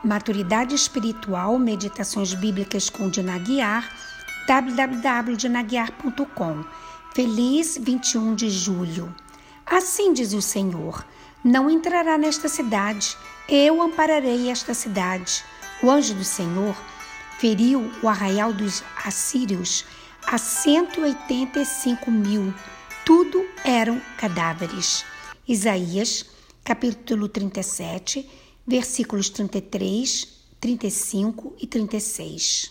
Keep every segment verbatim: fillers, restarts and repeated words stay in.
Maturidade Espiritual, Meditações Bíblicas com Dina Aguiar, w w w ponto dina aguiar ponto com. Feliz vinte e um de julho. Assim diz o Senhor, não entrará nesta cidade, eu ampararei esta cidade. O anjo do Senhor feriu o arraial dos assírios a cento e oitenta e cinco mil. Tudo eram cadáveres. Isaías, capítulo trinta e sete, versículos trinta e três, trinta e cinco e trinta e seis.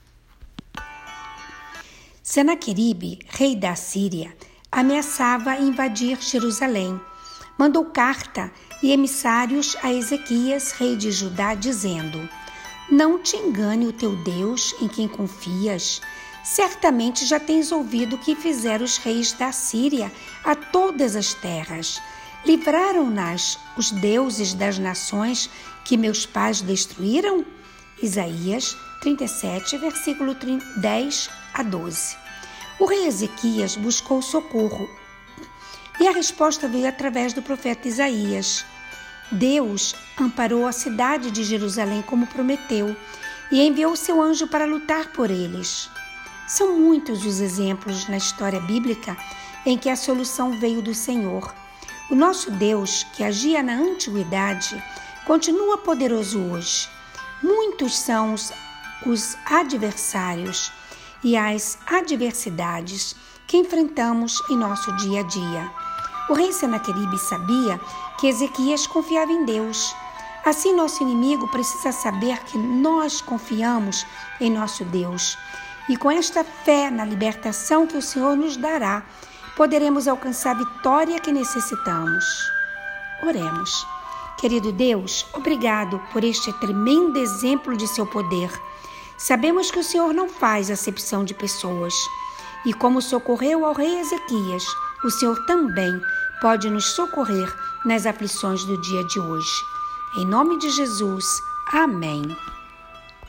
Senaqueribe, rei da Síria, ameaçava invadir Jerusalém. Mandou carta e emissários a Ezequias, rei de Judá, dizendo: não te engane o teu Deus em quem confias. Certamente já tens ouvido o que fizeram os reis da Síria a todas as terras. Livraram-nas os deuses das nações que meus pais destruíram? Isaías trinta e sete, versículo dez a doze. O rei Ezequias buscou socorro e a resposta veio através do profeta Isaías. Deus amparou a cidade de Jerusalém como prometeu e enviou seu anjo para lutar por eles. São muitos os exemplos na história bíblica em que a solução veio do Senhor. O nosso Deus, que agia na antiguidade, continua poderoso hoje. Muitos são os, os adversários e as adversidades que enfrentamos em nosso dia a dia. O rei Senaqueribe sabia que Ezequias confiava em Deus. Assim, nosso inimigo precisa saber que nós confiamos em nosso Deus. E com esta fé na libertação que o Senhor nos dará, poderemos alcançar a vitória que necessitamos. Oremos. Querido Deus, obrigado por este tremendo exemplo de seu poder. Sabemos que o Senhor não faz acepção de pessoas. E como socorreu ao rei Ezequias, o Senhor também pode nos socorrer nas aflições do dia de hoje. Em nome de Jesus, amém.